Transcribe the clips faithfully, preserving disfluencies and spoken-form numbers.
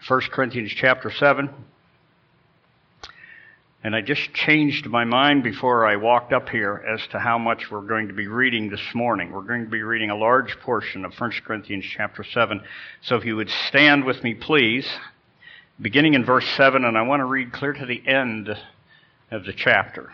First Corinthians chapter seven. And I just changed my mind before I walked up here as to how much we're going to be reading this morning. We're going to be reading a large portion of First Corinthians chapter seven. So if you would stand with me, please, beginning in verse seven, and I want to read clear to the end of the chapter.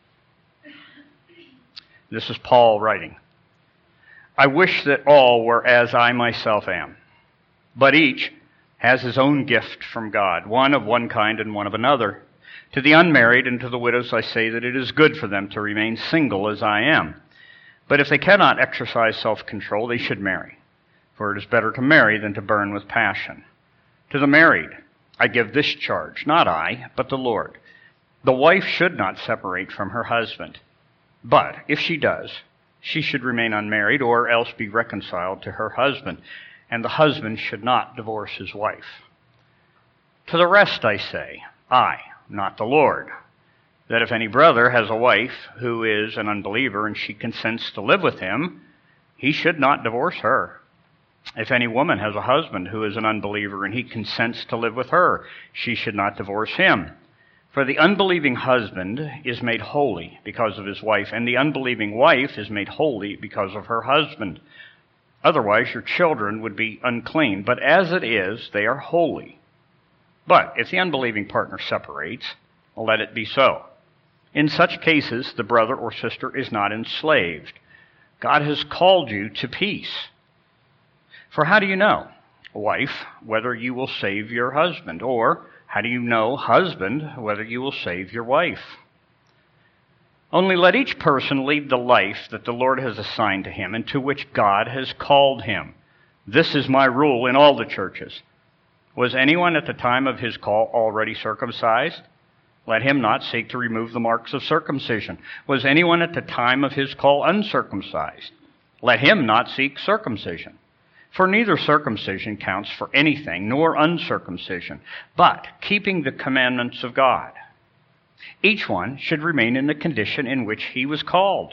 This is Paul writing. I wish that all were as I myself am, but each has his own gift from God, one of one kind and one of another. To the unmarried and to the widows I say that it is good for them to remain single as I am. But if they cannot exercise self-control, they should marry, for it is better to marry than to burn with passion. To the married I give this charge, not I, but the Lord. The wife should not separate from her husband, but if she does, she should remain unmarried or else be reconciled to her husband, and the husband should not divorce his wife. To the rest I say, I, not the Lord, that if any brother has a wife who is an unbeliever and she consents to live with him, he should not divorce her. If any woman has a husband who is an unbeliever and he consents to live with her, she should not divorce him. For the unbelieving husband is made holy because of his wife, and the unbelieving wife is made holy because of her husband. Otherwise your children would be unclean, but as it is, they are holy. But if the unbelieving partner separates, let it be so. In such cases, the brother or sister is not enslaved. God has called you to peace. For how do you know, wife, whether you will save your husband? Or how do you know, husband, whether you will save your wife? Only let each person lead the life that the Lord has assigned to him and to which God has called him. This is my rule in all the churches. Was anyone at the time of his call already circumcised? Let him not seek to remove the marks of circumcision. Was anyone at the time of his call uncircumcised? Let him not seek circumcision. For neither circumcision counts for anything, nor uncircumcision, but keeping the commandments of God. Each one should remain in the condition in which he was called.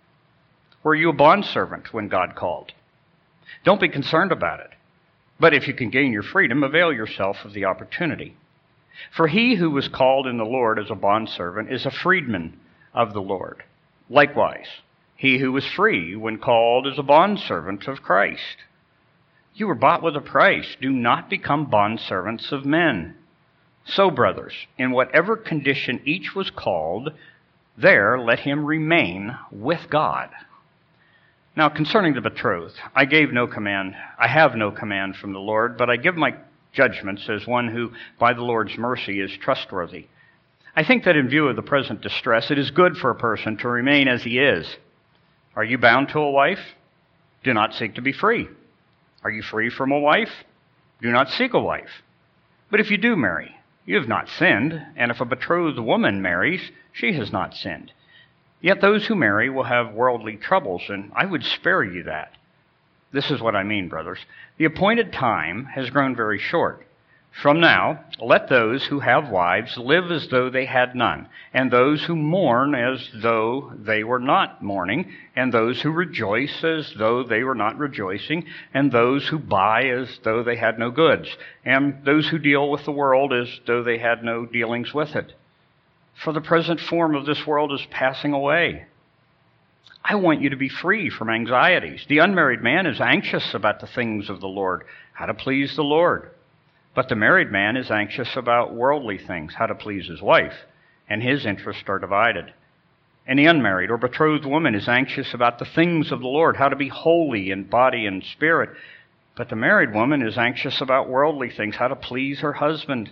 Were you a bondservant when God called? Don't be concerned about it. But if you can gain your freedom, avail yourself of the opportunity. For he who was called in the Lord as a bondservant is a freedman of the Lord. Likewise, he who was free when called is a bondservant of Christ. You were bought with a price. Do not become bondservants of men. So, brothers, in whatever condition each was called, there let him remain with God. Now, concerning the betrothed, I gave no command, I have no command from the Lord, but I give my judgments as one who, by the Lord's mercy, is trustworthy. I think that in view of the present distress, it is good for a person to remain as he is. Are you bound to a wife? Do not seek to be free. Are you free from a wife? Do not seek a wife. But if you do marry, you have not sinned, and if a betrothed woman marries, she has not sinned. Yet those who marry will have worldly troubles, and I would spare you that. This is what I mean, brothers. The appointed time has grown very short. From now, let those who have wives live as though they had none, and those who mourn as though they were not mourning, and those who rejoice as though they were not rejoicing, and those who buy as though they had no goods, and those who deal with the world as though they had no dealings with it. For the present form of this world is passing away. I want you to be free from anxieties. The unmarried man is anxious about the things of the Lord, how to please the Lord. But the married man is anxious about worldly things, how to please his wife, and his interests are divided. And the unmarried or betrothed woman is anxious about the things of the Lord, how to be holy in body and spirit. But the married woman is anxious about worldly things, how to please her husband.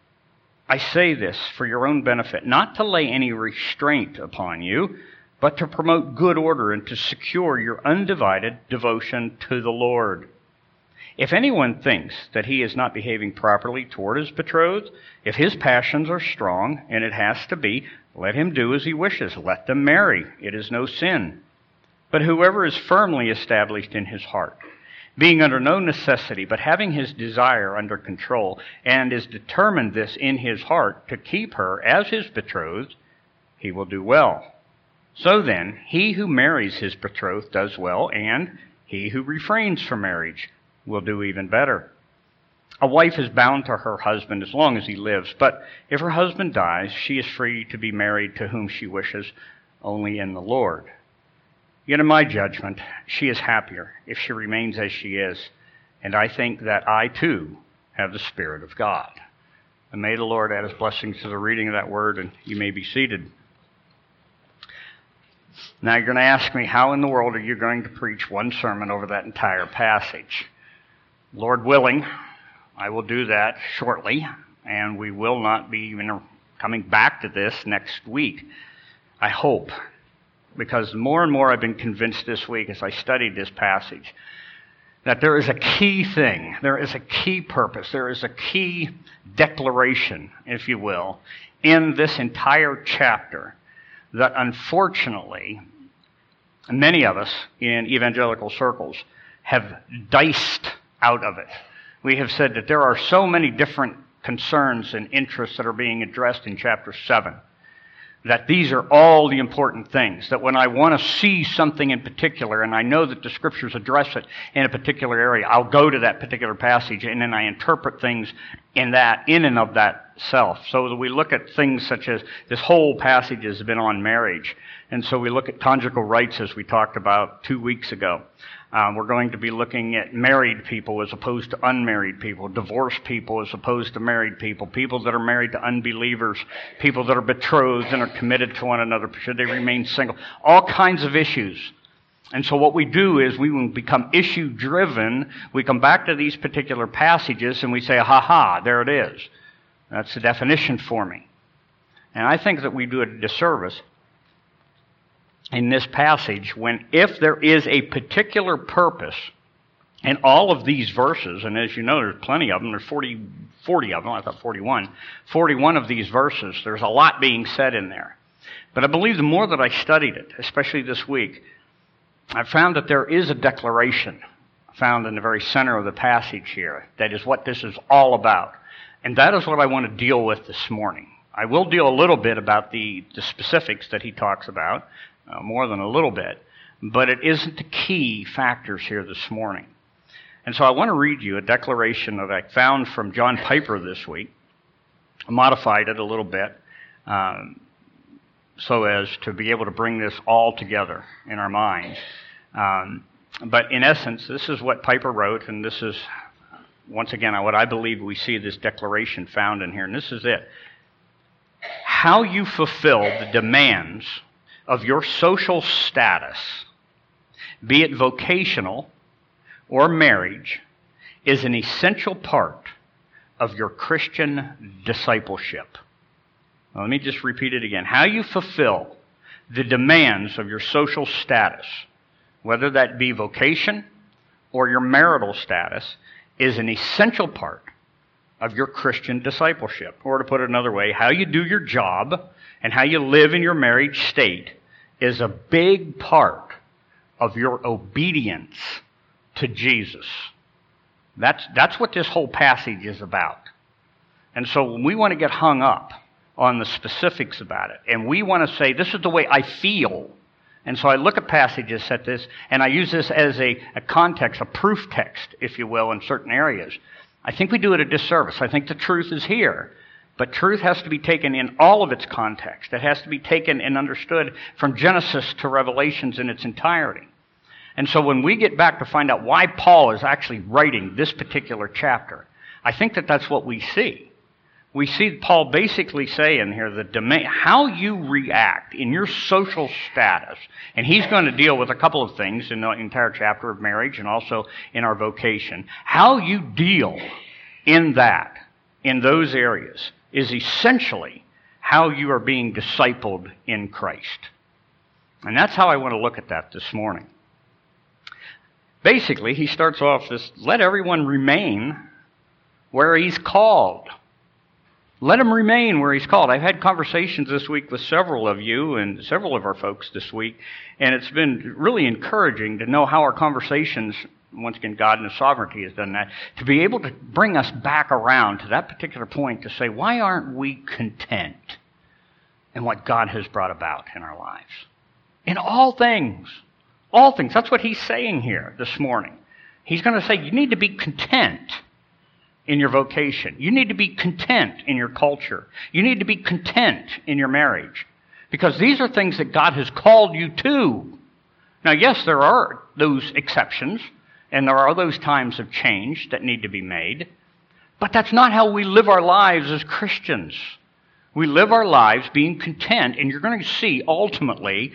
I say this for your own benefit, not to lay any restraint upon you, but to promote good order and to secure your undivided devotion to the Lord. If anyone thinks that he is not behaving properly toward his betrothed, if his passions are strong, and it has to be, let him do as he wishes. Let them marry. It is no sin. But whoever is firmly established in his heart, being under no necessity, but having his desire under control, and is determined this in his heart to keep her as his betrothed, he will do well. So then, he who marries his betrothed does well, and he who refrains from marriage will do even better. A wife is bound to her husband as long as he lives, but if her husband dies, she is free to be married to whom she wishes, only in the Lord. Yet in my judgment, she is happier if she remains as she is, and I think that I too have the Spirit of God. And may the Lord add his blessings to the reading of that word, and you may be seated. Now you're going to ask me, how in the world are you going to preach one sermon over that entire passage? Lord willing, I will do that shortly, and we will not be even coming back to this next week. I hope, because more and more I've been convinced this week as I studied this passage that there is a key thing, there is a key purpose, there is a key declaration, if you will, in this entire chapter that unfortunately many of us in evangelical circles have diced out of it. We have said that there are so many different concerns and interests that are being addressed in chapter seven, that these are all the important things, that when I want to see something in particular, and I know that the Scriptures address it in a particular area, I'll go to that particular passage, and then I interpret things in that, in and of that self. So that we look at things such as, this whole passage has been on marriage, and so we look at conjugal rights as we talked about two weeks ago. Um, we're going to be looking at married people as opposed to unmarried people, divorced people as opposed to married people, people that are married to unbelievers, people that are betrothed and are committed to one another, should they remain single, all kinds of issues. And so what we do is we become issue-driven. We come back to these particular passages and we say, ha-ha, there it is. That's the definition for me. And I think that we do a disservice in this passage when, if there is a particular purpose in all of these verses, and as you know, there's plenty of them, there's forty, forty of them, I thought forty-one, forty-one of these verses, there's a lot being said in there. But I believe the more that I studied it, especially this week, I found that there is a declaration found in the very center of the passage here. That is what this is all about. And that is what I want to deal with this morning. I will deal a little bit about the, the specifics that he talks about, uh, more than a little bit, but it isn't the key factors here this morning. And so I want to read you a declaration that I found from John Piper this week. I modified it a little bit um, so as to be able to bring this all together in our minds. Um, but in essence, this is what Piper wrote, and this is, once again, what I believe we see this declaration found in here, and this is it. How you fulfill the demands of your social status, be it vocational or marriage, is an essential part of your Christian discipleship. Now, let me just repeat it again. How you fulfill the demands of your social status, whether that be vocation or your marital status, is an essential part of your Christian discipleship. Or to put it another way, how you do your job and how you live in your married state is a big part of your obedience to Jesus. That's, that's what this whole passage is about. And so when we want to get hung up on the specifics about it, and we want to say, this is the way I feel, and so I look at passages at this, and I use this as a, a context, a proof text, if you will, in certain areas, I think we do it a disservice. I think the truth is here. But truth has to be taken in all of its context. It has to be taken and understood from Genesis to Revelations in its entirety. And so when we get back to find out why Paul is actually writing this particular chapter, I think that that's what we see. We see Paul basically saying here the demand, how you react in your social status, and he's going to deal with a couple of things in the entire chapter of marriage and also in our vocation. How you deal in that, in those areas, is essentially how you are being discipled in Christ. And that's how I want to look at that this morning. Basically, he starts off this, let everyone remain where he's called. Let him remain where he's called. I've had conversations this week with several of you and several of our folks this week, and it's been really encouraging to know how our conversations, once again, God and His sovereignty has done that, to be able to bring us back around to that particular point to say, why aren't we content in what God has brought about in our lives? In all things. All things. That's what he's saying here this morning. He's going to say, you need to be content in your vocation. You need to be content in your culture. You need to be content in your marriage. Because these are things that God has called you to. Now, yes, there are those exceptions, and there are those times of change that need to be made. But that's not how we live our lives as Christians. We live our lives being content, and you're going to see ultimately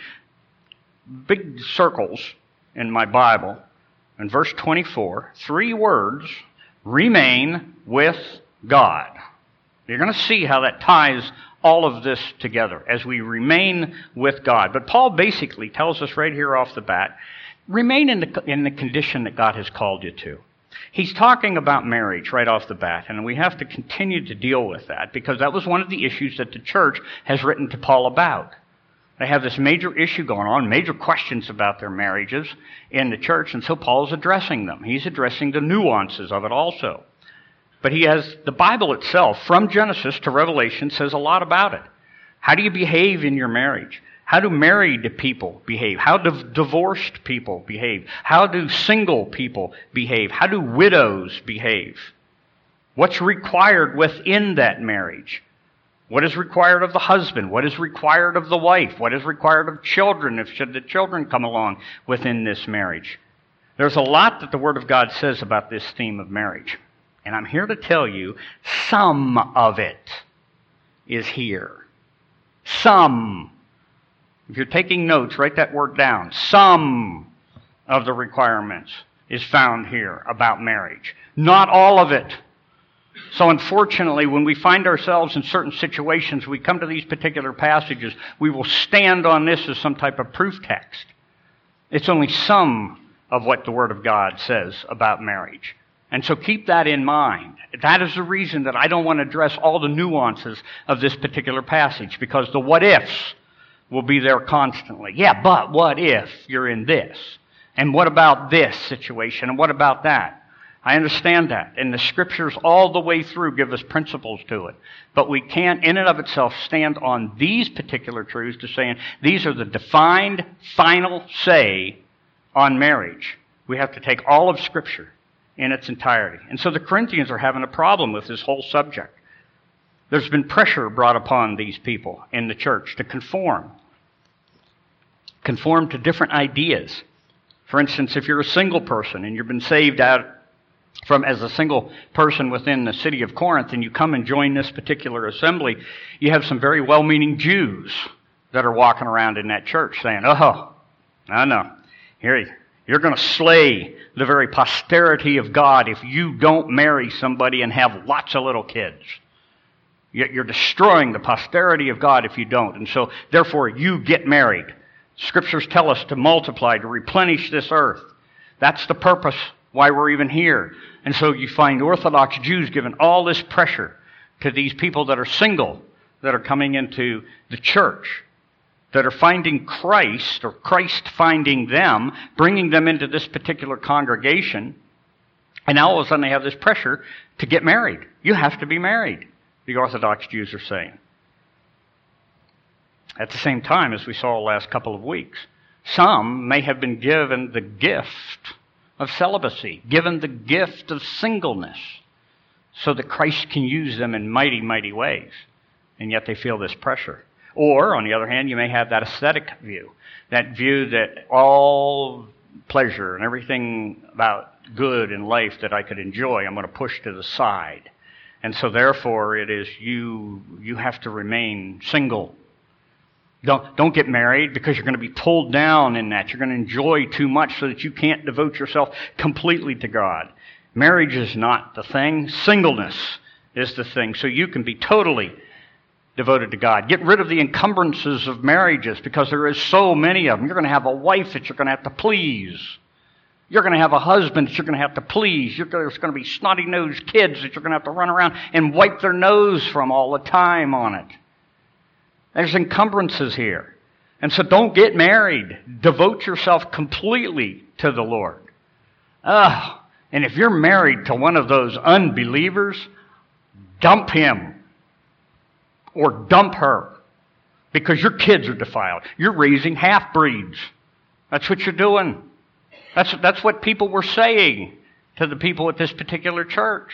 big circles in my Bible. In verse twenty-four, three words, remain with God. You're going to see how that ties all of this together as we remain with God. But Paul basically tells us right here off the bat, remain in the, in the condition that God has called you to. He's talking about marriage right off the bat, and we have to continue to deal with that because that was one of the issues that the church has written to Paul about. They have this major issue going on, major questions about their marriages in the church, and so Paul's addressing them. He's addressing the nuances of it also. But he has, the Bible itself, from Genesis to Revelation, says a lot about it. How do you behave in your marriage? How do married people behave? How do divorced people behave? How do single people behave? How do widows behave? What's required within that marriage? What is required of the husband? What is required of the wife? What is required of children, if should the children come along within this marriage? There's a lot that the Word of God says about this theme of marriage. And I'm here to tell you, some of it is here. Some. If you're taking notes, write that word down. Some of the requirements is found here about marriage. Not all of it. So unfortunately, when we find ourselves in certain situations, we come to these particular passages, we will stand on this as some type of proof text. It's only some of what the Word of God says about marriage. And so keep that in mind. That is the reason that I don't want to address all the nuances of this particular passage, because the what-ifs will be there constantly. Yeah, but what if you're in this? And what about this situation? And what about that? I understand that. And the Scriptures all the way through give us principles to it. But we can't, in and of itself, stand on these particular truths to saying these are the defined, final say on marriage. We have to take all of Scripture in its entirety. And so the Corinthians are having a problem with this whole subject. There's been pressure brought upon these people in the church to conform. Conform to different ideas. For instance, if you're a single person and you've been saved out from as a single person within the city of Corinth and you come and join this particular assembly, you have some very well-meaning Jews that are walking around in that church saying, oh, no, no, here, you're going to slay the very posterity of God if you don't marry somebody and have lots of little kids. You're destroying the posterity of God if you don't. And so, therefore, you get married. Scriptures tell us to multiply, to replenish this earth. That's the purpose why we're even here. And so you find Orthodox Jews giving all this pressure to these people that are single, that are coming into the church, that are finding Christ, or Christ finding them, bringing them into this particular congregation, and now all of a sudden they have this pressure to get married. You have to be married, the Orthodox Jews are saying. At the same time, as we saw the last couple of weeks, some may have been given the gift of celibacy, given the gift of singleness, so that Christ can use them in mighty, mighty ways, and yet they feel this pressure. Or, on the other hand, you may have that ascetic view, that view that all pleasure and everything about good in life that I could enjoy, I'm going to push to the side. And so therefore it is you you have to remain single. Don't, don't get married because you're going to be pulled down in that. You're going to enjoy too much so that you can't devote yourself completely to God. Marriage is not the thing. Singleness is the thing. So you can be totally devoted to God. Get rid of the encumbrances of marriages because there is so many of them. You're going to have a wife that you're going to have to please. You're going to have a husband that you're going to have to please. You're going to, there's going to be snotty-nosed kids that you're going to have to run around and wipe their nose from all the time on it. There's encumbrances here. And so don't get married. Devote yourself completely to the Lord. Oh, and if you're married to one of those unbelievers, dump him or dump her because your kids are defiled. You're raising half-breeds. That's what you're doing. That's, that's what people were saying to the people at this particular church.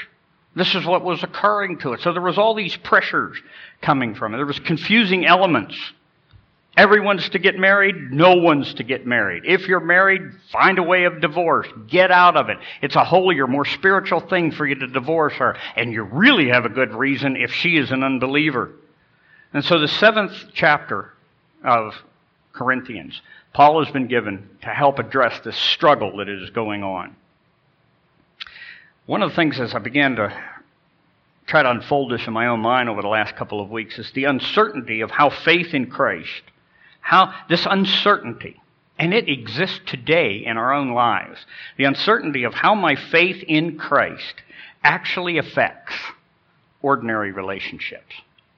This is what was occurring to it. So there was all these pressures coming from it. There was confusing elements. Everyone's to get married. No one's to get married. If you're married, find a way of divorce. Get out of it. It's a holier, more spiritual thing for you to divorce her. And you really have a good reason if she is an unbeliever. And so the seventh chapter of Corinthians, Paul has been given to help address this struggle that is going on. One of the things as I began to try to unfold this in my own mind over the last couple of weeks is the uncertainty of how faith in Christ, how this uncertainty, and it exists today in our own lives, the uncertainty of how my faith in Christ actually affects ordinary relationships.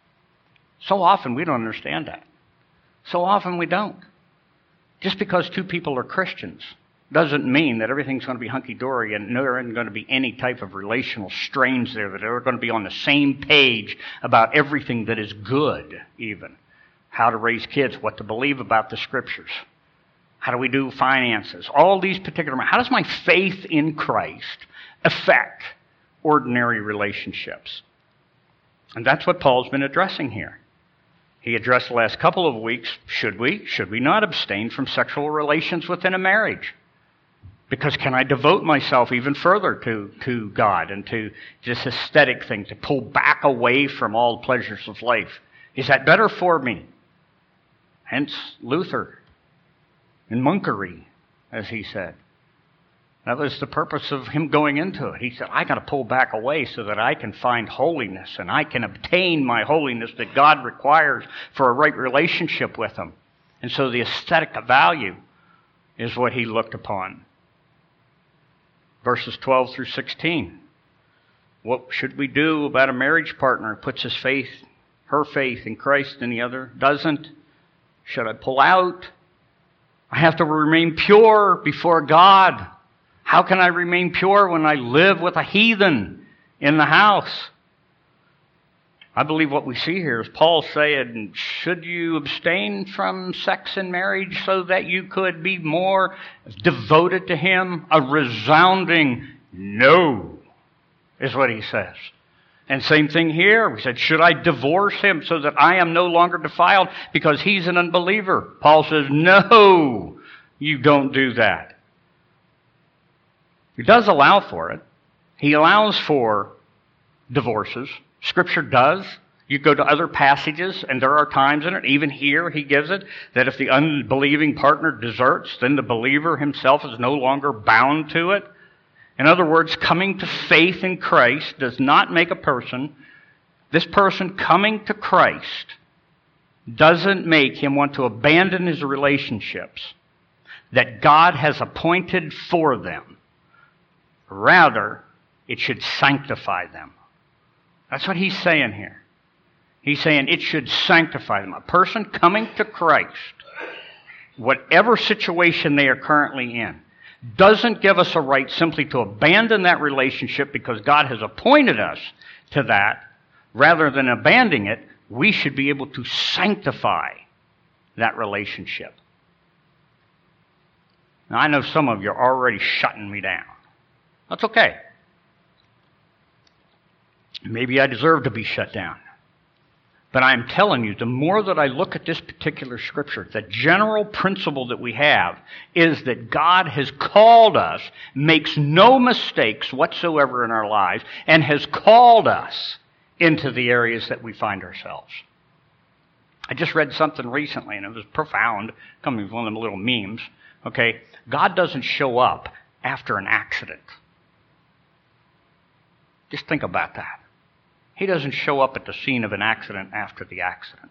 So often we don't understand that. So often we don't. Just because two people are Christians doesn't mean that everything's going to be hunky-dory and there isn't going to be any type of relational strains there, that they're going to be on the same page about everything that is good, even. How to raise kids, what to believe about the Scriptures. How do we do finances? All these particular... How does my faith in Christ affect ordinary relationships? And that's what Paul's been addressing here. He addressed the last couple of weeks, should we, should we not abstain from sexual relations within a marriage? Because can I devote myself even further to, to God and to just aesthetic things, to pull back away from all pleasures of life? Is that better for me? Hence Luther and monkery, as he said. That was the purpose of him going into it. He said, I got to pull back away so that I can find holiness and I can obtain my holiness that God requires for a right relationship with him. And so the aesthetic value is what he looked upon. Verses twelve through sixteen. What should we do about a marriage partner who puts his faith, her faith in Christ and the other doesn't? Should I pull out? I have to remain pure before God. How can I remain pure when I live with a heathen in the house? I believe what we see here is Paul saying, should you abstain from sex in marriage so that you could be more devoted to him? A resounding no is what he says. And same thing here. We said, should I divorce him so that I am no longer defiled because he's an unbeliever? Paul says, no, you don't do that. He does allow for it. He allows for divorces. Scripture does. You go to other passages, and there are times in it, even here he gives it, that if the unbelieving partner deserts, then the believer himself is no longer bound to it. In other words, coming to faith in Christ does not make a person, this person coming to Christ doesn't make him want to abandon his relationships that God has appointed for them. Rather, it should sanctify them. That's what he's saying here. He's saying it should sanctify them. A person coming to Christ, whatever situation they are currently in, doesn't give us a right simply to abandon that relationship because God has appointed us to that. Rather than abandoning it, we should be able to sanctify that relationship. Now, I know some of you are already shutting me down. That's okay. Maybe I deserve to be shut down. But I'm telling you, the more that I look at this particular scripture, the general principle that we have is that God has called us, makes no mistakes whatsoever in our lives, and has called us into the areas that we find ourselves. I just read something recently, and it was profound, coming from one of them little memes. Okay, God doesn't show up after an accident. Just think about that. He doesn't show up at the scene of an accident after the accident.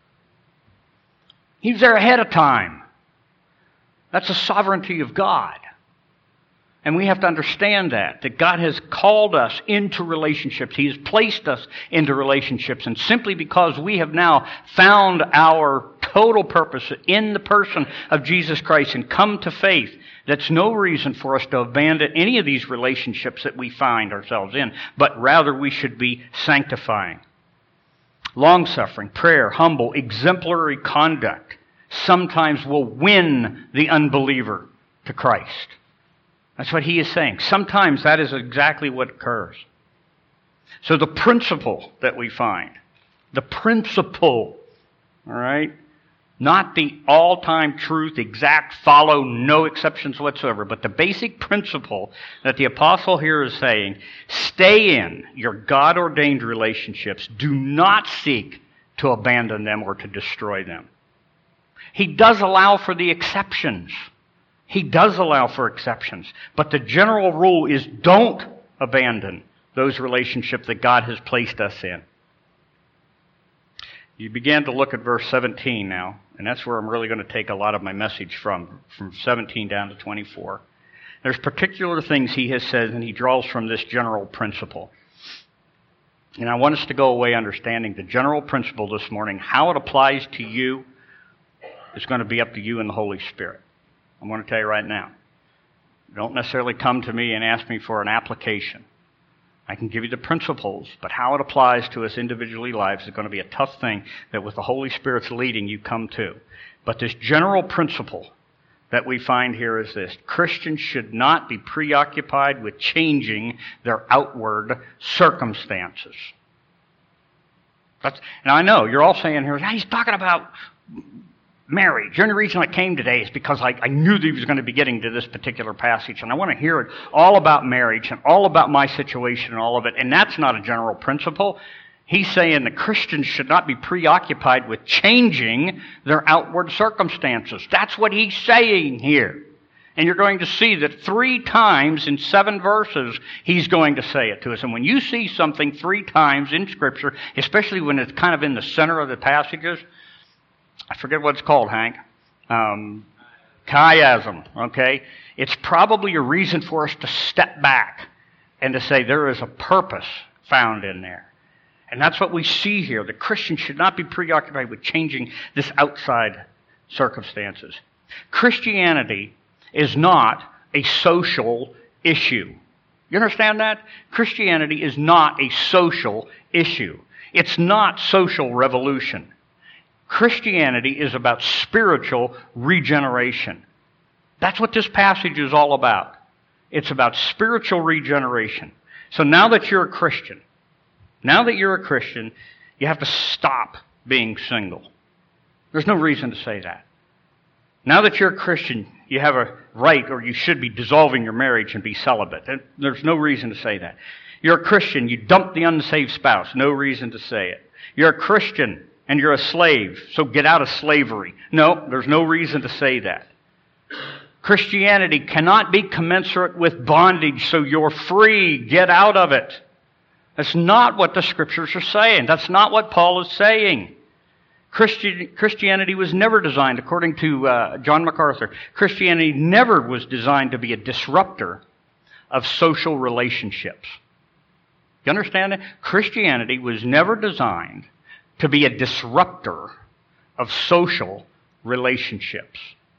He's there ahead of time. That's the sovereignty of God. And we have to understand that, that God has called us into relationships. He has placed us into relationships. And simply because we have now found our total purpose in the person of Jesus Christ and come to faith, that's no reason for us to abandon any of these relationships that we find ourselves in, but rather we should be sanctifying. Long-suffering, prayer, humble, exemplary conduct sometimes will win the unbeliever to Christ. That's what he is saying. Sometimes that is exactly what occurs. So the principle that we find, the principle, all right, not the all-time truth, exact follow, no exceptions whatsoever, but the basic principle that the apostle here is saying, stay in your God-ordained relationships. Do not seek to abandon them or to destroy them. He does allow for the exceptions. He does allow for exceptions. But the general rule is don't abandon those relationships that God has placed us in. You begin to look at verse seventeen now, and that's where I'm really going to take a lot of my message from, from seventeen down to twenty-four. There's particular things he has said, and he draws from this general principle. And I want us to go away understanding the general principle this morning. How it applies to you is going to be up to you and the Holy Spirit. I'm going to tell you right now. Don't necessarily come to me and ask me for an application. I can give you the principles, but how it applies to us individually lives is going to be a tough thing that with the Holy Spirit's leading you come to. But this general principle that we find here is this. Christians should not be preoccupied with changing their outward circumstances. That's, and I know you're all saying here, he's talking about marriage. The only reason I came today is because I, I knew that he was going to be getting to this particular passage, and I want to hear it all about marriage and all about my situation and all of it, and that's not a general principle. He's saying that Christians should not be preoccupied with changing their outward circumstances. That's what he's saying here. And you're going to see that three times in seven verses, he's going to say it to us. And when you see something three times in Scripture, especially when it's kind of in the center of the passages, I forget what it's called, Hank. Um, chiasm, okay? It's probably a reason for us to step back and to say there is a purpose found in there. And that's what we see here. The Christian should not be preoccupied with changing this outside circumstances. Christianity is not a social issue. You understand that? Christianity is not a social issue. It's not social revolution. Christianity is about spiritual regeneration. That's what this passage is all about. It's about spiritual regeneration. So now that you're a Christian, now that you're a Christian, you have to stop being single. There's no reason to say that. Now that you're a Christian, you have a right, or you should be dissolving your marriage and be celibate. There's no reason to say that. You're a Christian, you dump the unsaved spouse. No reason to say it. You're a Christian, and you're a slave, so get out of slavery. No, there's no reason to say that. Christianity cannot be commensurate with bondage, so you're free. Get out of it. That's not what the Scriptures are saying. That's not what Paul is saying. Christi- Christianity was never designed, according to uh, John MacArthur, Christianity never was designed to be a disruptor of social relationships. You understand that? Christianity was never designed to be a disruptor of social relationships.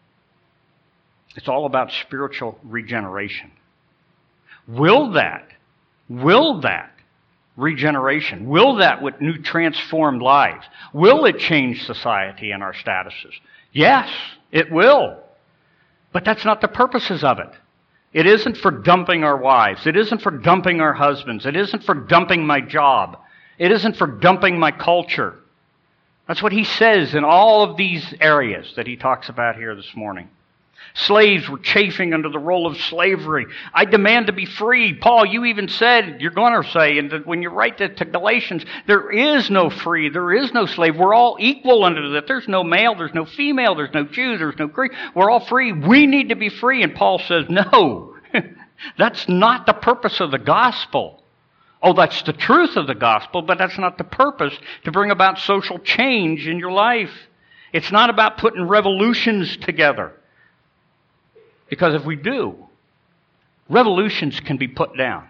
It's all about spiritual regeneration. Will that, will that regeneration, will that with new transformed lives, will it change society and our statuses? Yes, it will. But that's not the purposes of it. It isn't for dumping our wives. It isn't for dumping our husbands. It isn't for dumping my job. It isn't for dumping my culture. That's what he says in all of these areas that he talks about here this morning. Slaves were chafing under the role of slavery. I demand to be free. Paul, you even said, you're going to say, and when you write that to Galatians, there is no free, there is no slave. We're all equal under that. There's no male, there's no female, there's no Jew, there's no Greek. We're all free. We need to be free. And Paul says, no, that's not the purpose of the gospel. Oh, that's the truth of the gospel, but that's not the purpose to bring about social change in your life. It's not about putting revolutions together. Because if we do, revolutions can be put down.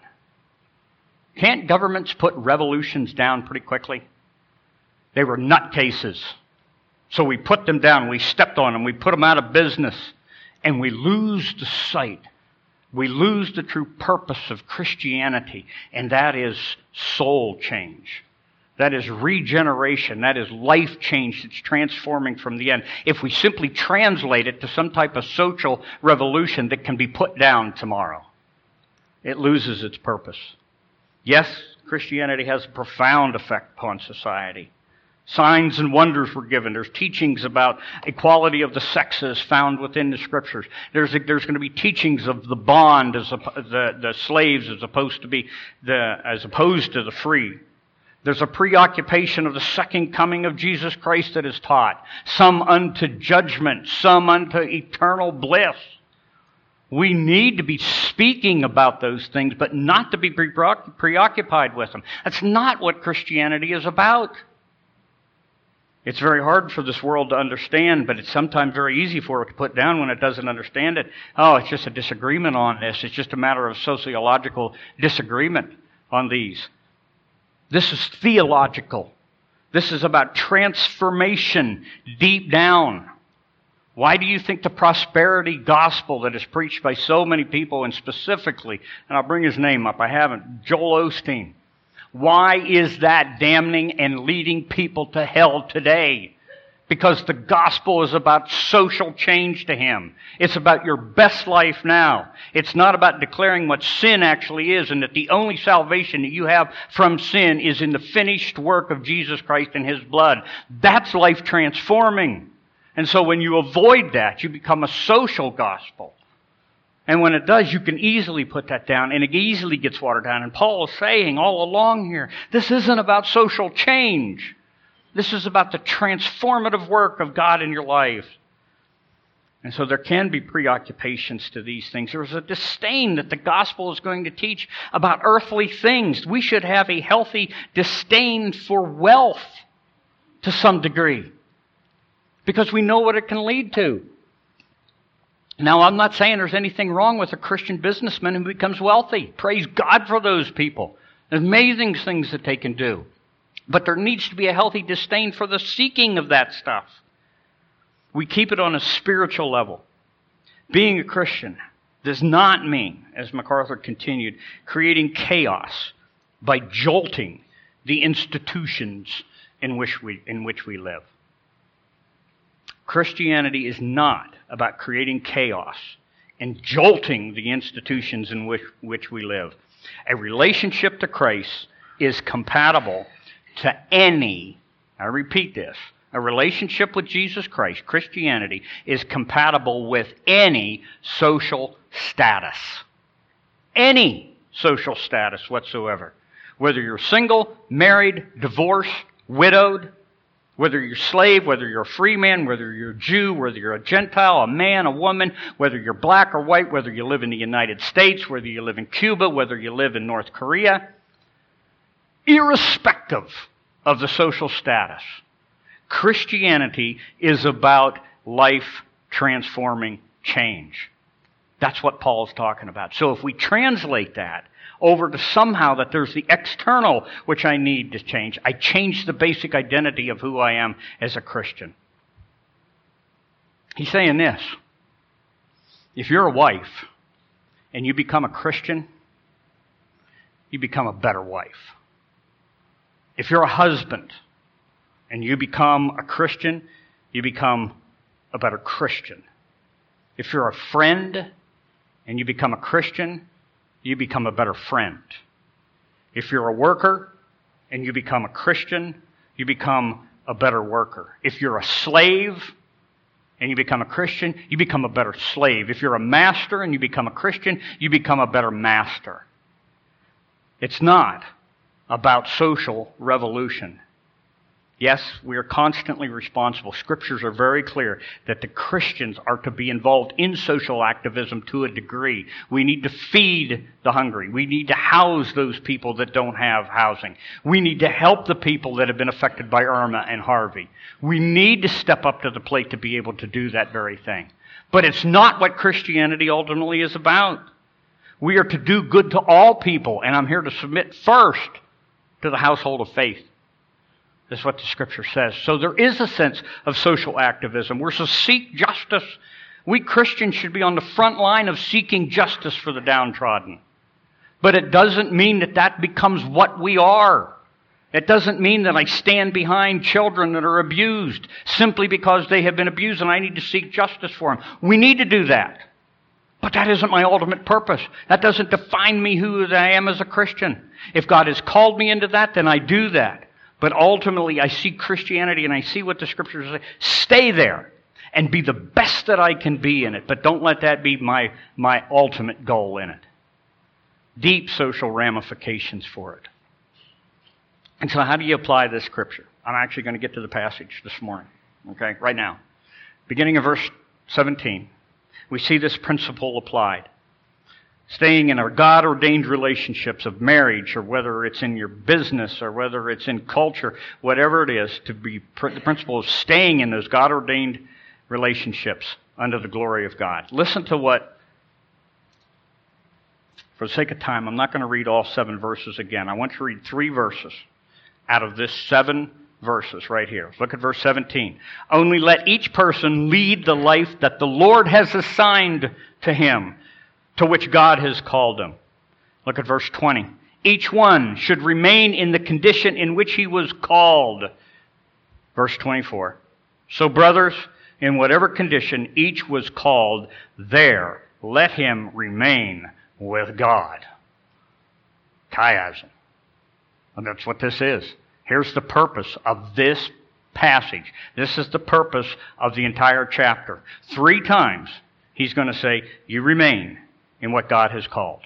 Can't governments put revolutions down pretty quickly? They were nutcases. So we put them down, we stepped on them, we put them out of business, and we lose the sight. We lose the true purpose of Christianity, and that is soul change. That is regeneration. That is life change that's transforming from the end. If we simply translate it to some type of social revolution that can be put down tomorrow, it loses its purpose. Yes, Christianity has a profound effect upon society. Signs and wonders were given. There's teachings about equality of the sexes found within the Scriptures. There's a, there's going to be teachings of the bond, as a, the the slaves, as opposed to be the as opposed to the free. There's a preoccupation of the second coming of Jesus Christ that is taught. Some unto judgment, some unto eternal bliss. We need to be speaking about those things, but not to be preoccupied with them. That's not what Christianity is about. It's very hard for this world to understand, but it's sometimes very easy for it to put down when it doesn't understand it. Oh, it's just a disagreement on this. It's just a matter of sociological disagreement on these. This is theological. This is about transformation deep down. Why do you think the prosperity gospel that is preached by so many people, and specifically, and I'll bring his name up, I haven't, Joel Osteen. Why is that damning and leading people to hell today? Because the gospel is about social change to him. It's about your best life now. It's not about declaring what sin actually is, and that the only salvation that you have from sin is in the finished work of Jesus Christ and His blood. That's life transforming. And so when you avoid that, you become a social gospel. And when it does, you can easily put that down, and it easily gets watered down. And Paul is saying all along here, this isn't about social change. This is about the transformative work of God in your life. And so there can be preoccupations to these things. There's a disdain that the gospel is going to teach about earthly things. We should have a healthy disdain for wealth to some degree, because we know what it can lead to. Now, I'm not saying there's anything wrong with a Christian businessman who becomes wealthy. Praise God for those people. There's amazing things that they can do. But there needs to be a healthy disdain for the seeking of that stuff. We keep it on a spiritual level. Being a Christian does not mean, as MacArthur continued, creating chaos by jolting the institutions in which we, in which we live. Christianity is not about creating chaos and jolting the institutions in which, which we live. A relationship to Christ is compatible to any, I repeat this, a relationship with Jesus Christ, Christianity, is compatible with any social status. Any social status whatsoever. Whether you're single, married, divorced, widowed, whether you're a slave, whether you're a free man, whether you're a Jew, whether you're a Gentile, a man, a woman, whether you're black or white, whether you live in the United States, whether you live in Cuba, whether you live in North Korea, irrespective of the social status, Christianity is about life-transforming change. That's what Paul's talking about. So if we translate that over to somehow that there's the external which I need to change, I change the basic identity of who I am as a Christian. He's saying this: if you're a wife and you become a Christian, you become a better wife. If you're a husband and you become a Christian, you become a better Christian. If you're a friend and you become a Christian, you become a better friend. If you're a worker and you become a Christian, you become a better worker. If you're a slave and you become a Christian, you become a better slave. If you're a master and you become a Christian, you become a better master. It's not about social revolution. Yes, we are constantly responsible. Scriptures are very clear that the Christians are to be involved in social activism to a degree. We need to feed the hungry. We need to house those people that don't have housing. We need to help the people that have been affected by Irma and Harvey. We need to step up to the plate to be able to do that very thing. But it's not what Christianity ultimately is about. We are to do good to all people, and I'm here to submit first to the household of faith. That's what the Scripture says. So there is a sense of social activism. We're to seek justice. We Christians should be on the front line of seeking justice for the downtrodden. But it doesn't mean that that becomes what we are. It doesn't mean that I stand behind children that are abused simply because they have been abused and I need to seek justice for them. We need to do that. But that isn't my ultimate purpose. That doesn't define me who I am as a Christian. If God has called me into that, then I do that. But ultimately, I see Christianity and I see what the Scriptures say. Stay there and be the best that I can be in it. But don't let that be my, my ultimate goal in it. Deep social ramifications for it. And so how do you apply this Scripture? I'm actually going to get to the passage this morning. Okay, right now. Beginning of verse seventeen. We see this principle applied. Staying in our God-ordained relationships of marriage, or whether it's in your business, or whether it's in culture, whatever it is, to be the principle of staying in those God-ordained relationships under the glory of God. Listen to what, for the sake of time, I'm not going to read all seven verses again. I want to read three verses out of this seven verses right here. Look at verse seventeen. Only let each person lead the life that the Lord has assigned to him, to which God has called him. Look at verse twenty. Each one should remain in the condition in which he was called. Verse twenty-four. So brothers, in whatever condition each was called, there let him remain with God. Chiasm. And that's what this is. Here's the purpose of this passage. This is the purpose of the entire chapter. Three times he's going to say, you remain in what God has called.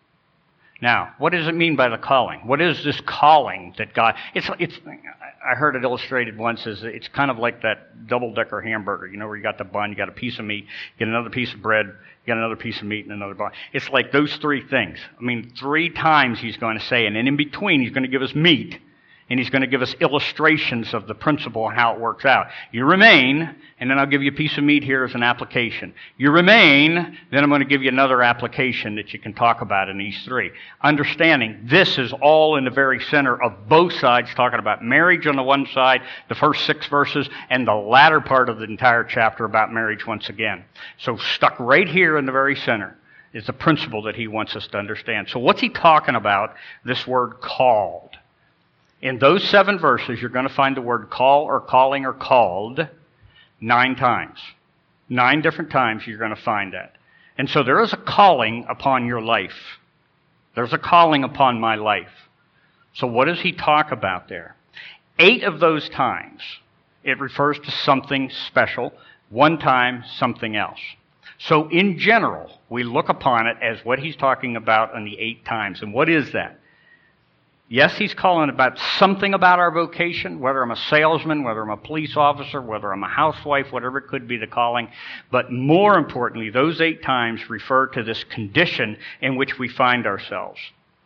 Now, what does it mean by the calling? What is this calling that God... It's, it's, I heard it illustrated once as it's kind of like that double-decker hamburger, you know, where you got the bun, you got a piece of meat, you get another piece of bread, you got another piece of meat and another bun. It's like those three things. I mean, three times he's going to say, and then in between he's going to give us meat. And he's going to give us illustrations of the principle and how it works out. You remain, and then I'll give you a piece of meat here as an application. You remain, then I'm going to give you another application that you can talk about in these three. Understanding this is all in the very center of both sides, talking about marriage on the one side, the first six verses, and the latter part of the entire chapter about marriage once again. So stuck right here in the very center is the principle that he wants us to understand. So what's he talking about, this word called? In those seven verses, you're going to find the word call or calling or called nine times. Nine different times you're going to find that. And so there is a calling upon your life. There's a calling upon my life. So what does he talk about there? Eight of those times, it refers to something special. One time, something else. So in general, we look upon it as what he's talking about on the eight times. And what is that? Yes, he's calling about something about our vocation, whether I'm a salesman, whether I'm a police officer, whether I'm a housewife, whatever it could be the calling. But more importantly, those eight times refer to this condition in which we find ourselves.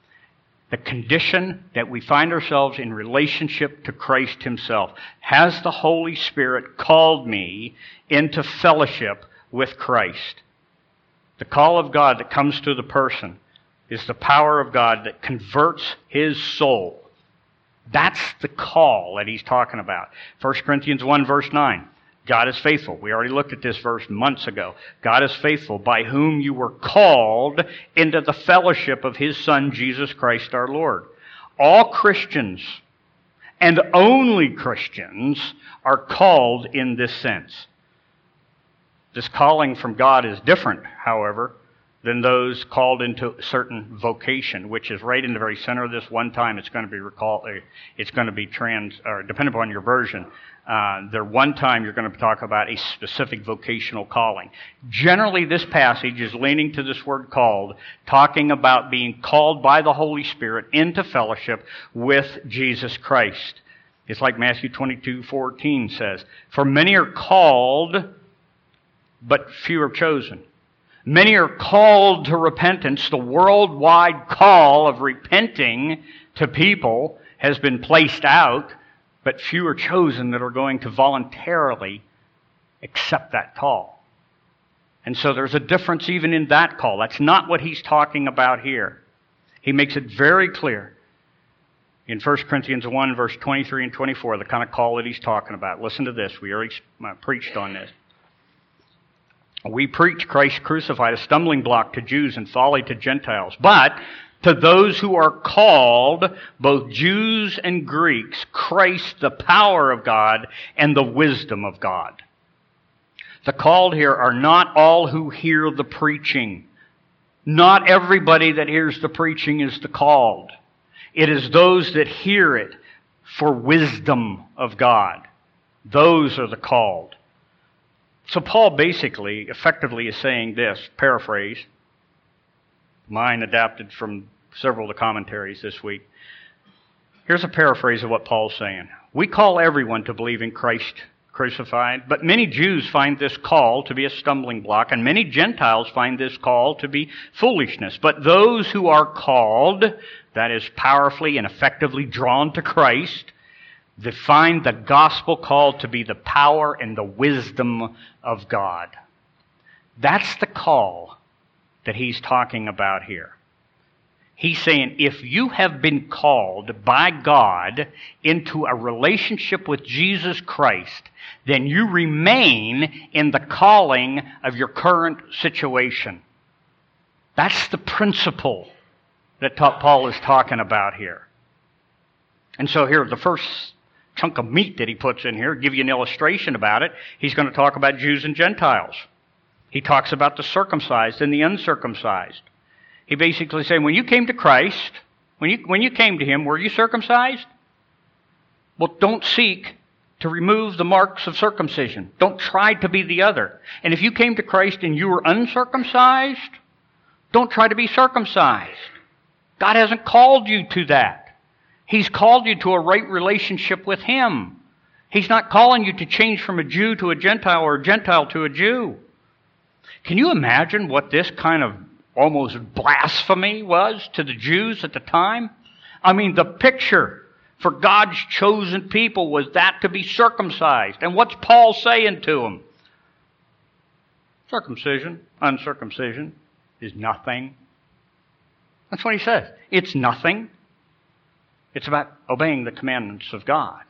The condition that we find ourselves in relationship to Christ himself. Has the Holy Spirit called me into fellowship with Christ? The call of God that comes to the person is the power of God that converts his soul. That's the call that he's talking about. First Corinthians one, verse nine. God is faithful. We already looked at this verse months ago. God is faithful, by whom you were called into the fellowship of his Son, Jesus Christ our Lord. All Christians, and only Christians, are called in this sense. This calling from God is different, however, than those called into certain vocation, which is right in the very center of this. One time it's going to be recalled, it's going to be trans, or depending upon your version, uh, there one time you're going to talk about a specific vocational calling. Generally, this passage is leaning to this word called, talking about being called by the Holy Spirit into fellowship with Jesus Christ. It's like Matthew twenty-two fourteen says, for many are called, but few are chosen. Many are called to repentance. The worldwide call of repenting to people has been placed out, but few are chosen that are going to voluntarily accept that call. And so there's a difference even in that call. That's not what he's talking about here. He makes it very clear in First Corinthians one, verse twenty-three and twenty-four, the kind of call that he's talking about. Listen to this. We already preached on this. We preach Christ crucified, a stumbling block to Jews and folly to Gentiles. But to those who are called, both Jews and Greeks, Christ, the power of God and the wisdom of God. The called here are not all who hear the preaching. Not everybody that hears the preaching is the called. It is those that hear it for wisdom of God. Those are the called. So Paul basically, effectively is saying this, paraphrase, mine adapted from several of the commentaries this week. Here's a paraphrase of what Paul's saying. We call everyone to believe in Christ crucified, but many Jews find this call to be a stumbling block, and many Gentiles find this call to be foolishness. But those who are called, that is, powerfully and effectively drawn to Christ, they find the gospel call to be the power and the wisdom of God. That's the call that he's talking about here. He's saying, if you have been called by God into a relationship with Jesus Christ, then you remain in the calling of your current situation. That's the principle that Paul is talking about here. And so here, the first chunk of meat that he puts in here, give you an illustration about it. He's going to talk about Jews and Gentiles. He talks about the circumcised and the uncircumcised. He basically saying, when you came to Christ, when you, when you came to Him, were you circumcised? Well, don't seek to remove the marks of circumcision. Don't try to be the other. And if you came to Christ and you were uncircumcised, don't try to be circumcised. God hasn't called you to that. He's called you to a right relationship with Him. He's not calling you to change from a Jew to a Gentile or a Gentile to a Jew. Can you imagine what this kind of almost blasphemy was to the Jews at the time? I mean, the picture for God's chosen people was that to be circumcised. And what's Paul saying to them? Circumcision, uncircumcision is nothing. That's what he says. It's nothing. It's about obeying the commandments of God.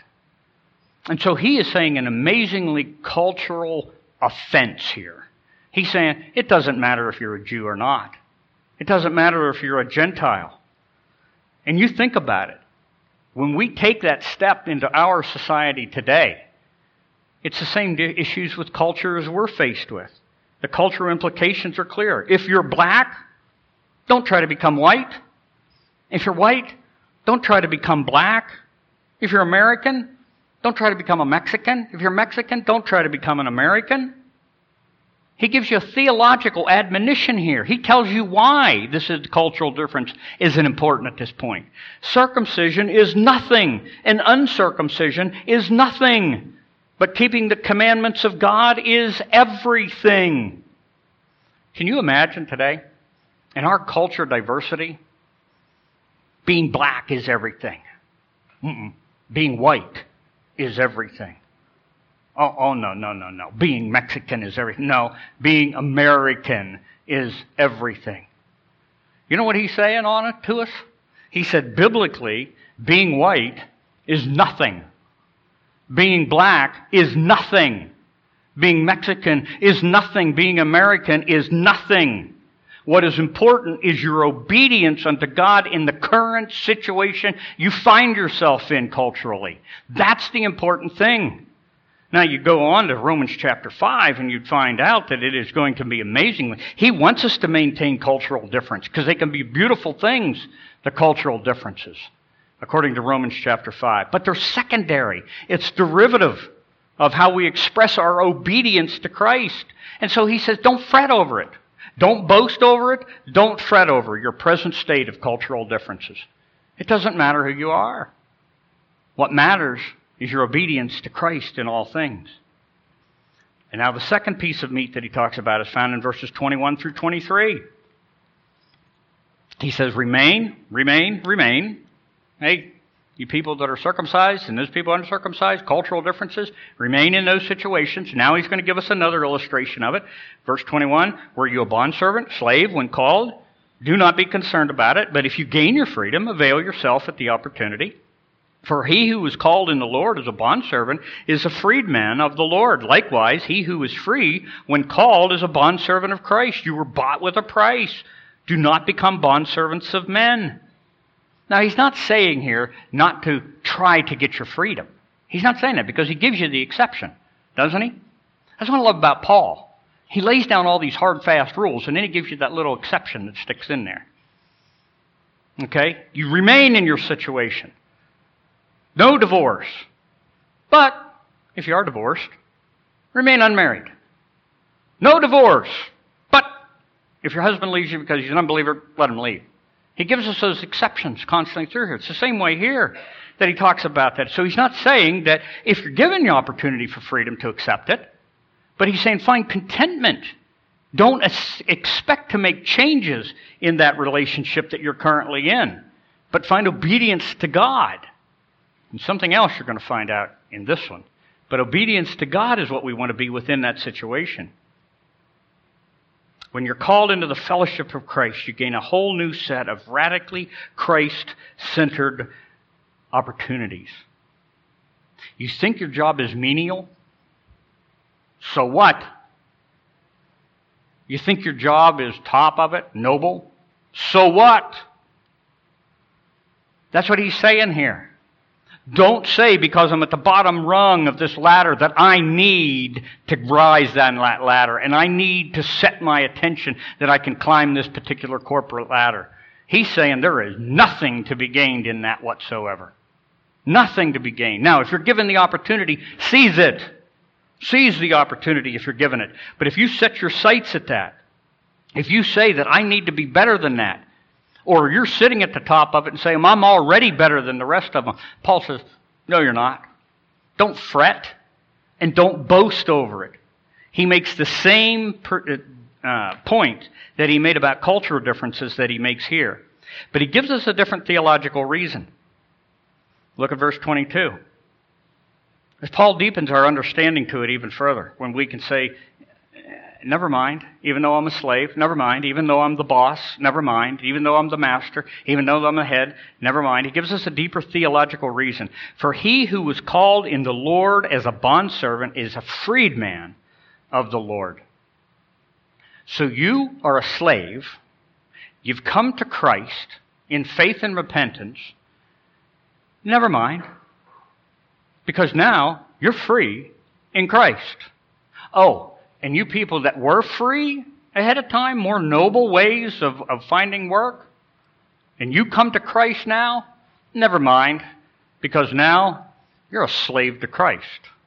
And so he is saying an amazingly cultural offense here. He's saying, it doesn't matter if you're a Jew or not. It doesn't matter if you're a Gentile. And you think about it. When we take that step into our society today, it's the same issues with culture as we're faced with. The cultural implications are clear. If you're black, don't try to become white. If you're white, don't try to become black. If you're American, don't try to become a Mexican. If you're Mexican, don't try to become an American. He gives you a theological admonition here. He tells you why this is, cultural difference isn't important at this point. Circumcision is nothing, and uncircumcision is nothing. But keeping the commandments of God is everything. Can you imagine today, in our culture diversity, being black is everything. Mm-mm. Being white is everything. Oh, oh, no, no, no, no. Being Mexican is everything. No, being American is everything. You know what he's saying on it to us? He said, biblically, being white is nothing. Being black is nothing. Being Mexican is nothing. Being American is nothing. What is important is your obedience unto God in the current situation you find yourself in culturally. That's the important thing. Now, you go on to Romans chapter five, and you'd find out that it is going to be amazingly. He wants us to maintain cultural difference, because they can be beautiful things, the cultural differences, according to Romans chapter five. But they're secondary. It's derivative of how we express our obedience to Christ. And so he says, don't fret over it. Don't boast over it. Don't fret over your present state of cultural differences. It doesn't matter who you are. What matters is your obedience to Christ in all things. And now the second piece of meat that he talks about is found in verses twenty-one through twenty-three. He says, remain, remain, remain. Hey, you people that are circumcised and those people uncircumcised, cultural differences, remain in those situations. Now he's going to give us another illustration of it. Verse twenty-one, were you a bondservant, slave, when called? Do not be concerned about it, but if you gain your freedom, avail yourself at the opportunity. For he who is called in the Lord as a bondservant is a freedman of the Lord. Likewise, he who is free, when called, is a bondservant of Christ. You were bought with a price. Do not become bondservants of men. Now, he's not saying here not to try to get your freedom. He's not saying that, because he gives you the exception, doesn't he? That's what I love about Paul. He lays down all these hard, fast rules, and then he gives you that little exception that sticks in there. Okay? You remain in your situation. No divorce. But if you are divorced, remain unmarried. No divorce. But if your husband leaves you because he's an unbeliever, let him leave. He gives us those exceptions constantly through here. It's the same way here that he talks about that. So he's not saying that if you're given the opportunity for freedom to accept it, but he's saying find contentment. Don't as- expect to make changes in that relationship that you're currently in, but find obedience to God. And something else you're going to find out in this one. But obedience to God is what we want to be within that situation. When you're called into the fellowship of Christ, you gain a whole new set of radically Christ-centered opportunities. You think your job is menial? So what? You think your job is top of it, noble? So what? That's what he's saying here. Don't say, because I'm at the bottom rung of this ladder, that I need to rise that ladder and I need to set my attention that I can climb this particular corporate ladder. He's saying there is nothing to be gained in that whatsoever. Nothing to be gained. Now, if you're given the opportunity, seize it. Seize the opportunity if you're given it. But if you set your sights at that, if you say that I need to be better than that, or you're sitting at the top of it and saying, I'm already better than the rest of them, Paul says, no, you're not. Don't fret and don't boast over it. He makes the same per, uh, point that he made about cultural differences that he makes here. But he gives us a different theological reason. Look at verse twenty-two. As Paul deepens our understanding to it even further, when we can say, never mind, even though I'm a slave, never mind, even though I'm the boss, never mind, even though I'm the master, even though I'm the head, never mind. He gives us a deeper theological reason. For he who was called in the Lord as a bondservant is a freedman of the Lord. So you are a slave, you've come to Christ in faith and repentance, never mind. Because now you're free in Christ. Oh, and you people that were free ahead of time, more noble ways of, of finding work, and you come to Christ now, never mind, because now you're a slave to Christ.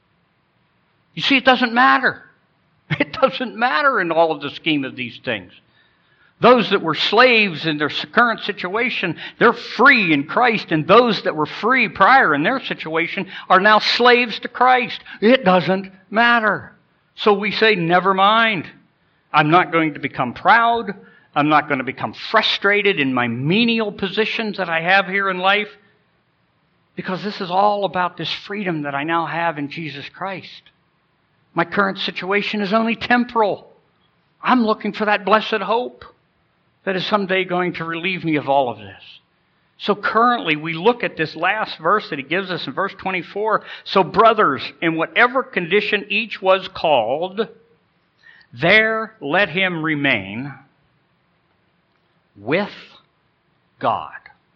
You see, it doesn't matter. It doesn't matter in all of the scheme of these things. Those that were slaves in their current situation, they're free in Christ. And those that were free prior in their situation are now slaves to Christ. It doesn't matter. So we say, never mind. I'm not going to become proud. I'm not going to become frustrated in my menial positions that I have here in life. Because this is all about this freedom that I now have in Jesus Christ. My current situation is only temporal. I'm looking for that blessed hope that is someday going to relieve me of all of this. So currently we look at this last verse that he gives us in verse twenty-four. So brothers, in whatever condition each was called, there let him remain with God.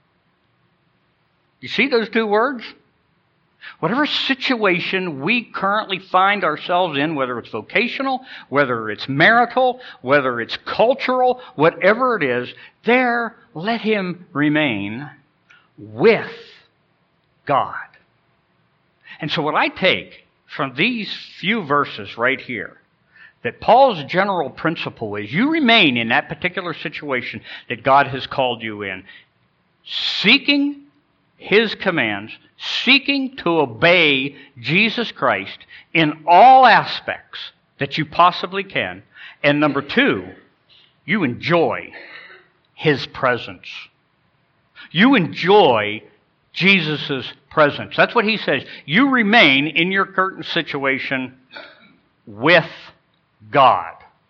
You see those two words? Whatever situation we currently find ourselves in, whether it's vocational, whether it's marital, whether it's cultural, whatever it is, there let him remain with God. And so what I take from these few verses right here, that Paul's general principle is you remain in that particular situation that God has called you in, seeking His commands, seeking to obey Jesus Christ in all aspects that you possibly can. And number two, you enjoy His presence. You enjoy Jesus' presence. That's what he says. You remain in your current situation with God.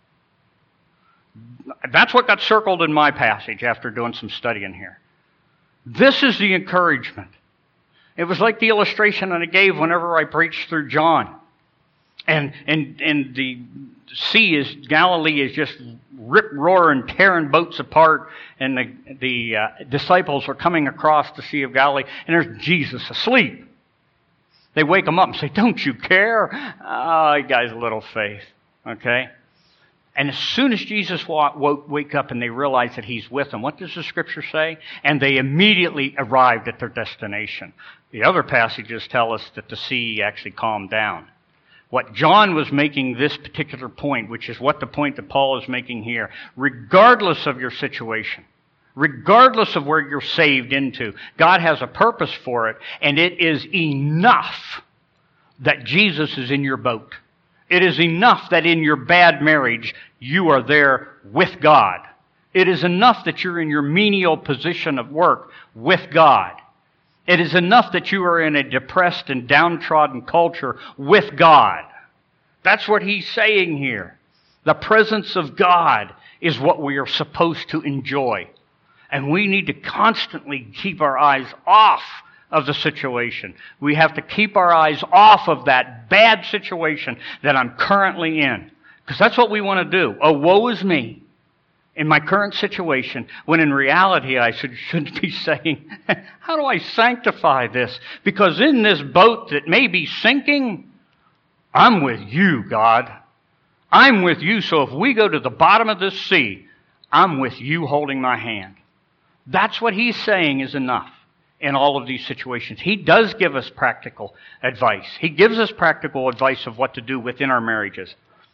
That's what got circled in my passage after doing some studying here. This is the encouragement. It was like the illustration that I gave whenever I preached through John. And and and the sea is, Galilee is just rip-roaring, tearing boats apart, and the, the uh, disciples are coming across the Sea of Galilee, and there's Jesus asleep. They wake them up and say, don't you care? Oh, you guys, little faith. Okay? And as soon as Jesus walk, woke, wake up and they realize that he's with them, what does the Scripture say? And they immediately arrived at their destination. The other passages tell us that the sea actually calmed down. What John was making this particular point, which is what the point that Paul is making here, regardless of your situation, regardless of where you're saved into, God has a purpose for it, and it is enough that Jesus is in your boat. It is enough that in your bad marriage, you are there with God. It is enough that you're in your menial position of work with God. It is enough that you are in a depressed and downtrodden culture with God. That's what he's saying here. The presence of God is what we are supposed to enjoy. And we need to constantly keep our eyes off of the situation. We have to keep our eyes off of that bad situation that I'm currently in. Because that's what we want to do. Oh, woe is me in my current situation, when in reality I should, should be saying, how do I sanctify this? Because in this boat that may be sinking, I'm with you, God. I'm with you, so if we go to the bottom of this sea, I'm with you holding my hand. That's what he's saying is enough in all of these situations. He does give us practical advice. He gives us practical advice of what to do within our marriages.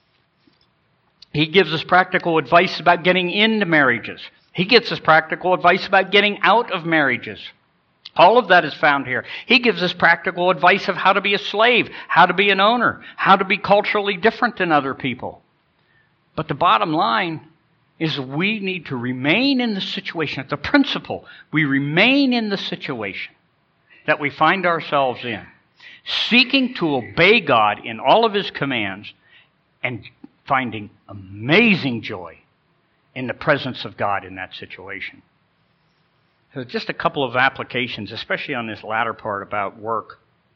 He gives us practical advice about getting into marriages. He gives us practical advice about getting out of marriages. All of that is found here. He gives us practical advice of how to be a slave, how to be an owner, how to be culturally different than other people. But the bottom line is we need to remain in the situation. The principle, we remain in the situation that we find ourselves in, seeking to obey God in all of His commands and finding amazing joy in the presence of God in that situation. So just a couple of applications, especially on this latter part about work,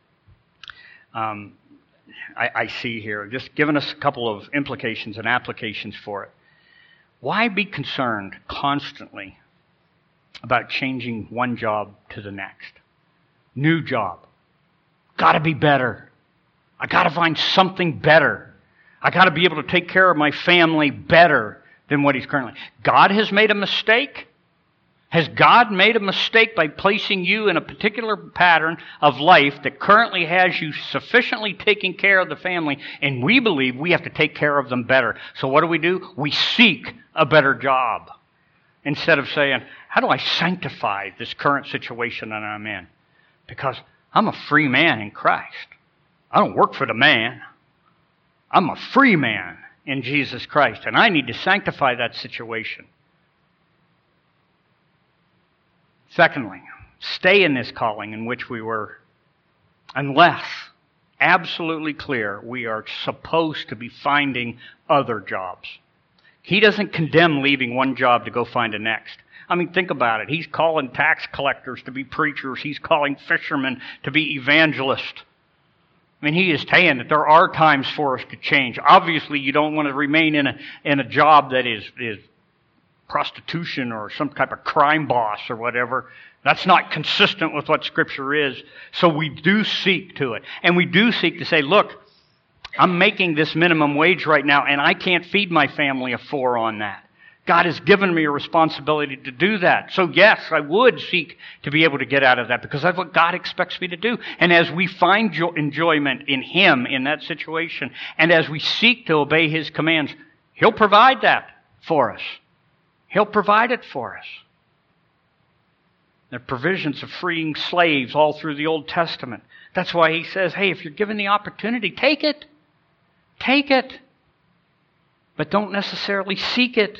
um, I, I see here, just giving us a couple of implications and applications for it. Why be concerned constantly about changing one job to the next? New job. Got to be better. I got to find something better. I got to be able to take care of my family better than what he's currently. God has made a mistake. Has God made a mistake by placing you in a particular pattern of life that currently has you sufficiently taking care of the family, and we believe we have to take care of them better? So what do we do? We seek a better job instead of saying, how do I sanctify this current situation that I'm in? Because I'm a free man in Christ. I don't work for the man. I'm a free man in Jesus Christ, and I need to sanctify that situation. Secondly, stay in this calling in which we were, unless absolutely clear we are supposed to be finding other jobs. He doesn't condemn leaving one job to go find a next. I mean, think about it. He's calling tax collectors to be preachers. He's calling fishermen to be evangelists. I mean, he is saying that there are times for us to change. Obviously, you don't want to remain in a in a job that is is prostitution or some type of crime boss or whatever. That's not consistent with what Scripture is. So we do seek to it. And we do seek to say, look, I'm making this minimum wage right now, and I can't feed my family of four on that. God has given me a responsibility to do that. So yes, I would seek to be able to get out of that because that's what God expects me to do. And as we find jo- enjoyment in Him in that situation, and as we seek to obey His commands, He'll provide that for us. He'll provide it for us. There are provisions of freeing slaves all through the Old Testament. That's why He says, hey, if you're given the opportunity, take it. Take it. But don't necessarily seek it.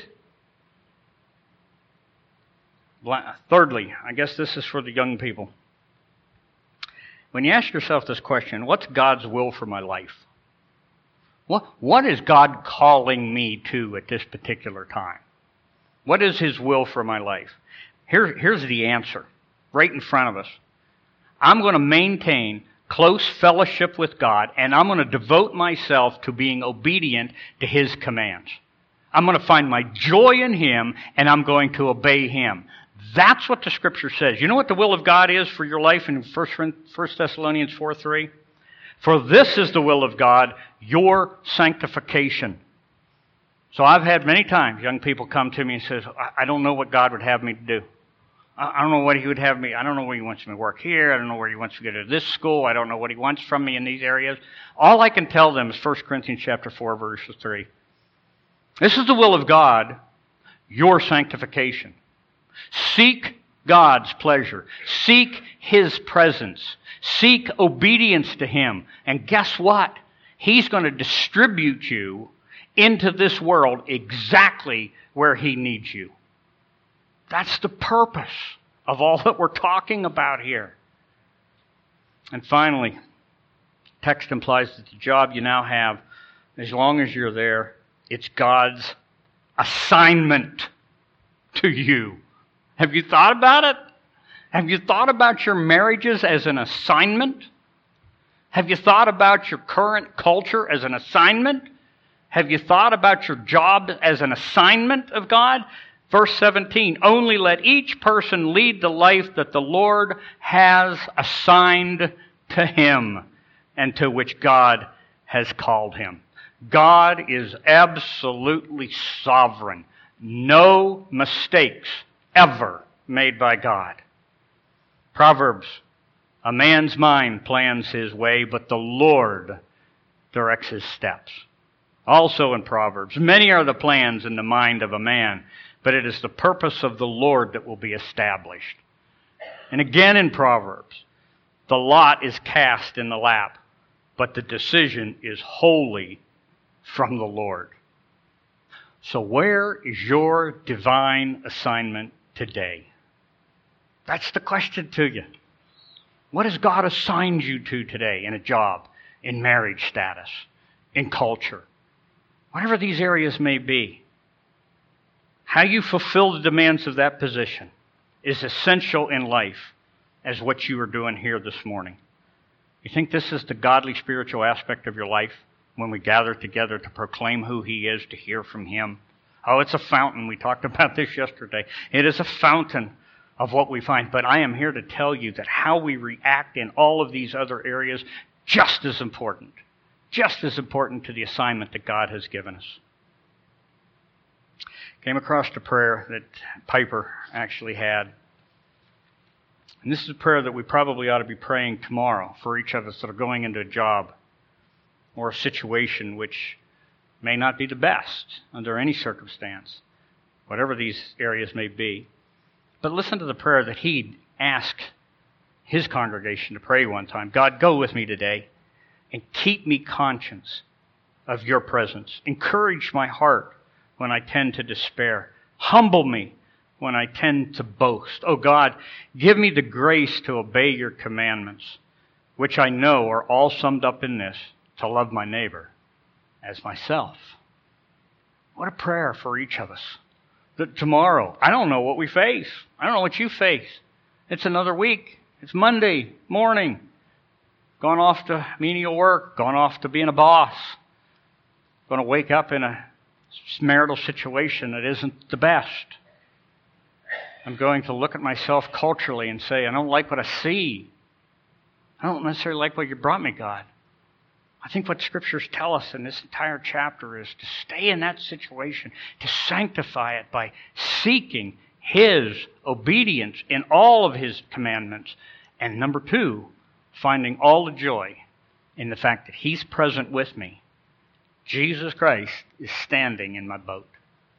Thirdly, I guess this is for the young people. When you ask yourself this question, what's God's will for my life? What, what is God calling me to at this particular time? What is His will for my life? Here, here's the answer, right in front of us. I'm going to maintain close fellowship with God, and I'm going to devote myself to being obedient to His commands. I'm going to find my joy in Him, and I'm going to obey Him. That's what the Scripture says. You know what the will of God is for your life in First Thessalonians four three? For this is the will of God, your sanctification. So I've had many times young people come to me and say, I don't know what God would have me to do. I don't know what He would have me, I don't know where He wants me to work here. I don't know where He wants me to go to this school. I don't know what He wants from me in these areas. All I can tell them is First Corinthians chapter four, verse three. This is the will of God, your sanctification. Seek God's pleasure. Seek His presence. Seek obedience to Him. And guess what? He's going to distribute you into this world exactly where He needs you. That's the purpose of all that we're talking about here. And finally, text implies that the job you now have, as long as you're there, it's God's assignment to you. Have you thought about it? Have you thought about your marriages as an assignment? Have you thought about your current culture as an assignment? Have you thought about your job as an assignment of God? Verse seventeen, only let each person lead the life that the Lord has assigned to him and to which God has called him. God is absolutely sovereign. No mistakes ever made by God. Proverbs, a man's mind plans his way, but the Lord directs his steps. Also in Proverbs, many are the plans in the mind of a man, but it is the purpose of the Lord that will be established. And again in Proverbs, the lot is cast in the lap, but the decision is wholly from the Lord. So where is your divine assignment today? That's the question to you. What has God assigned you to today in a job, in marriage status, in culture? Whatever these areas may be. How you fulfill the demands of that position is essential in life as what you are doing here this morning. You think this is the godly spiritual aspect of your life when we gather together to proclaim who He is, to hear from Him? Oh, it's a fountain. We talked about this yesterday. It is a fountain of what we find. But I am here to tell you that how we react in all of these other areas, just as important. Just as important to the assignment that God has given us. Came across a prayer that Piper actually had. And this is a prayer that we probably ought to be praying tomorrow for each of us that are going into a job or a situation which may not be the best under any circumstance, whatever these areas may be. But listen to the prayer that he asked his congregation to pray one time. God, go with me today and keep me conscious of your presence. Encourage my heart when I tend to despair. Humble me when I tend to boast. Oh God, give me the grace to obey your commandments, which I know are all summed up in this, to love my neighbor as myself. What a prayer for each of us. That tomorrow, I don't know what we face. I don't know what you face. It's another week. It's Monday morning. Gone off to menial work. Gone off to being a boss. Going to wake up in a marital situation that isn't the best. I'm going to look at myself culturally and say, I don't like what I see. I don't necessarily like what you brought me, God. I think what Scriptures tell us in this entire chapter is to stay in that situation, to sanctify it by seeking His obedience in all of His commandments. And number two, finding all the joy in the fact that He's present with me. Jesus Christ is standing in my boat.